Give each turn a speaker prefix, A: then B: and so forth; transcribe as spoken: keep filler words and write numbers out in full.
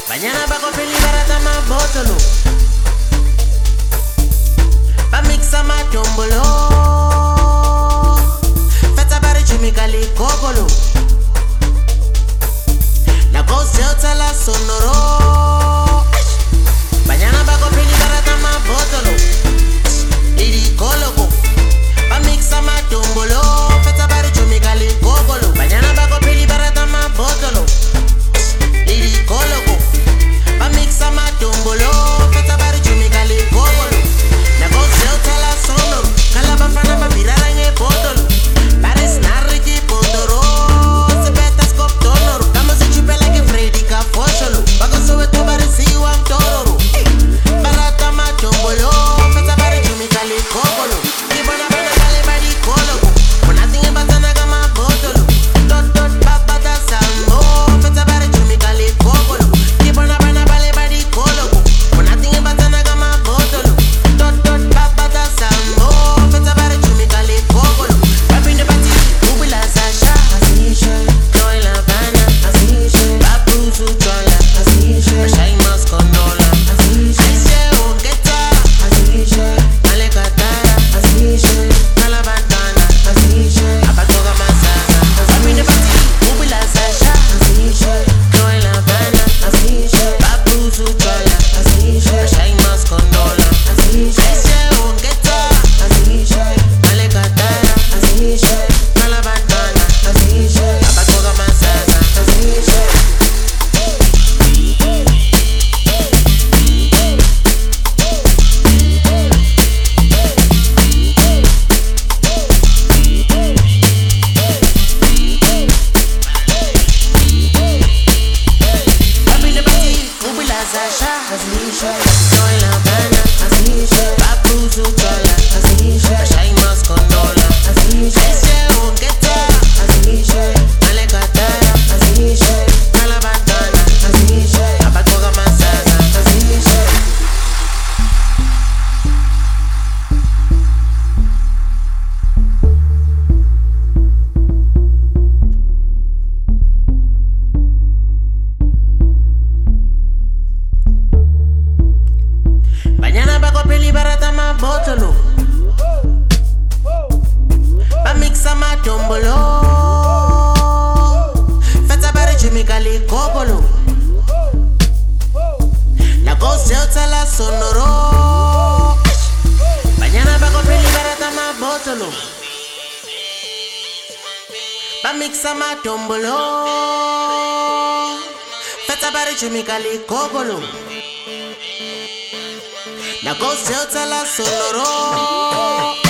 A: Mañana va a peli barata más botolo. Va mixa ma tombolo. Feta bari chimicali cocolo. La cosa la sonoro. Mañana va a peli barata más botolo. Iri coloco. Va mixa ma tombolo. Feta bari chimicali cocolo. Mañana va a peli barata más botolo. Iri coloco. Va mixa ma tombolo. Feta bari chimicali cocolo. La cosa la sonoro. Cala bafana pa mirar en el botolo. Pares narriki potoro. Se petas cop tonoro. Kama se chupela que Freddy ka fosholo. Bago sobe to bari si wam tororo. Barata ma tombolo. Feta bari chimicali cocolo. Kibona bana kale bari coloco. Monating e batana kama botolo. Tot tot babata sambo. Feta bari chimicali cocolo. Kibona bana kale bari coloco. Monating e batana kama botolo. Tot tot babata sambo. Feta bari chimicali cocolo. Rapping the party, ubila Sasha. Asisha, Joy La Habana. Asisha, Babu Suchola. Asisha, Shai Mascondola. Asisha, Asisha, Ongeta. Asisha, Alekatara. Asisha, Calabantana. Asisha, Apatoga Masasa. Rapping the party, ubila Sasha. Asisha, Joy La Habana. Asisha, Babu Suchola. Asisha, Shai Mascondola. Asisha, Asisha, Ongeta. Asisha, Alekatara. Asisha, Calabantana. Asisha, Apatoga Masasa. Asisha. Rapping the party, ubila Sasha. Asisha, Joy La Habana. Asisha, Babu Suchola. Asisha, Shai Mascondola. Asisha, Asisha, Ongeta. Asisha, Alekatara. Asisha, Calabantana. Asisha, Apatoga Masasa. Asisha. Mañana va a peli barata más botolo. Va mixa ma tombolo. Feta bari chimicali cocolo. La cosa la sonoro. Mañana va a peli barata más botolo. Va mixa ma tombolo. Feta bari chimicali cocolo. La cosa la sonoro.